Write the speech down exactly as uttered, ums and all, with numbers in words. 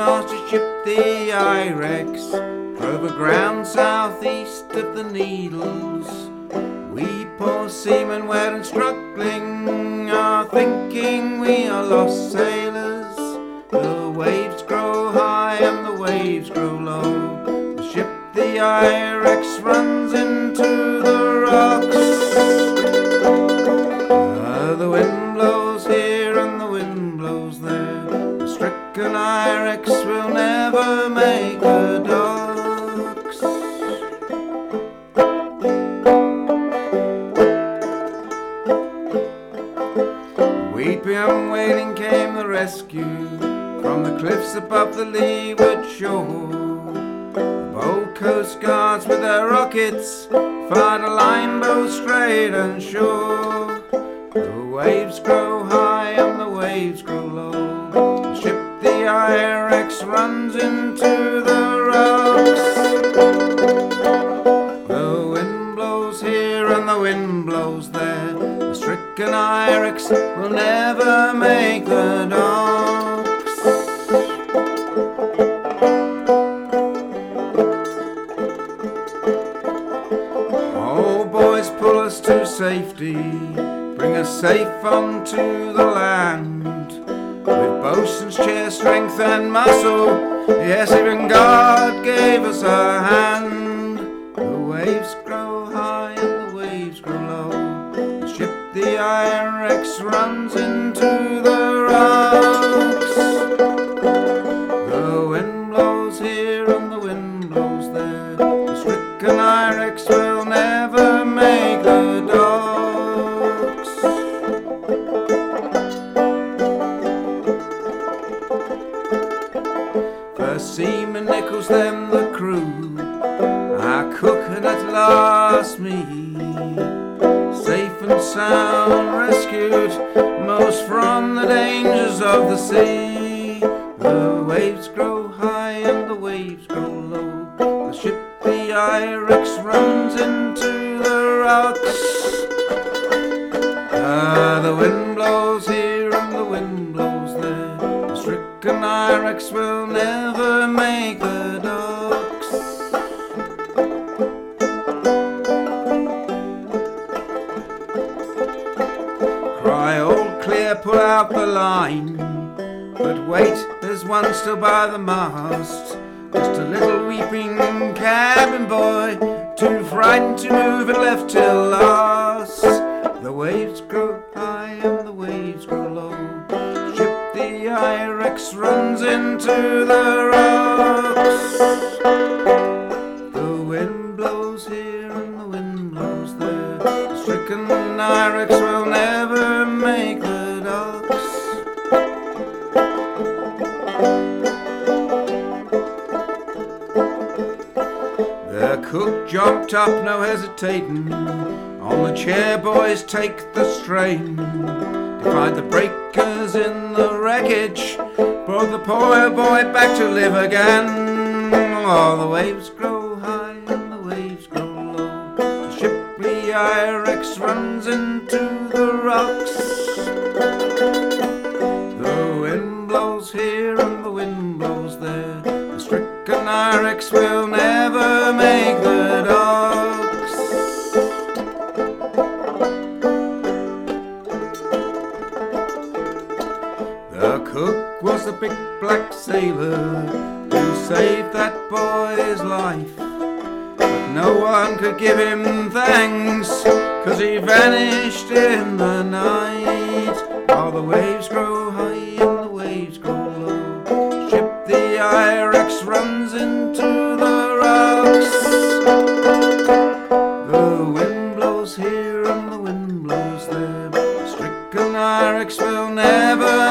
master ship, the I-Rex, drove aground southeast of the Needles. We poor seamen, wet and struggling, are thinking we are lost sailors. The waves grow high and the waves grow low. The ship, the I-Rex, runs into the rocks. Uh, the wind blows here and the wind blows there. The stricken I-Rex will never make the docks. Weeping and wailing came the rescue from the cliffs above the leeward shore. The bold coast guards with their rockets fired a line both straight and sure. The waves grow high and the waves grow low. The ship, the I-Rex, runs into the rocks. The wind blows here and the wind blows there. The stricken I-Rex will never make the docks. Oh boys, pull us to safety, bring us safe onto the land. With boatswain's chair, strength and muscle, yes, even God gave us a hand. The waves grow high and the waves grow low. The ship, the I-Rex, runs into the rocks. The wind blows here and the wind blows there. The stricken I-Rex will never make the docks. First Seaman Nichols, then the crew, our cook and at last me, safe and sound rescued most from the dangers of the sea. The waves grow high and the waves grow low. The ship, the I-Rex, runs into the rocks. Ah, the wind blows here and the wind blows there. The stricken I-Rex will never make the docks. Cry all clear, pull out the line. But wait, there's one still by the mast. Just a little weeping cabin boy, too frightened to move and left till last. The waves grow high and the waves grow low. Ship, the I-Rex, runs into the rocks. The wind blows here and the wind blows there. The stricken I-Rex will never make the docks. The cook jumped up, no hesitating. On the chair, boys, take the strain. Defied the breakers in the wreckage, brought the poor boy back to live again. Oh, the waves grow high and the waves grow low. The ship, the I-Rex, runs into the rocks. The wind blows here and the wind blows there. The stricken I-Rex will never make the docks. The cook was the big black sailor who saved that boy's life, but no one could give him thanks, 'cause he vanished in the night. All the waves grow high and the waves grow low. Ship, the I-Rex, runs into the rocks. The wind blows here and the wind blows there. Stricken I-Rex will never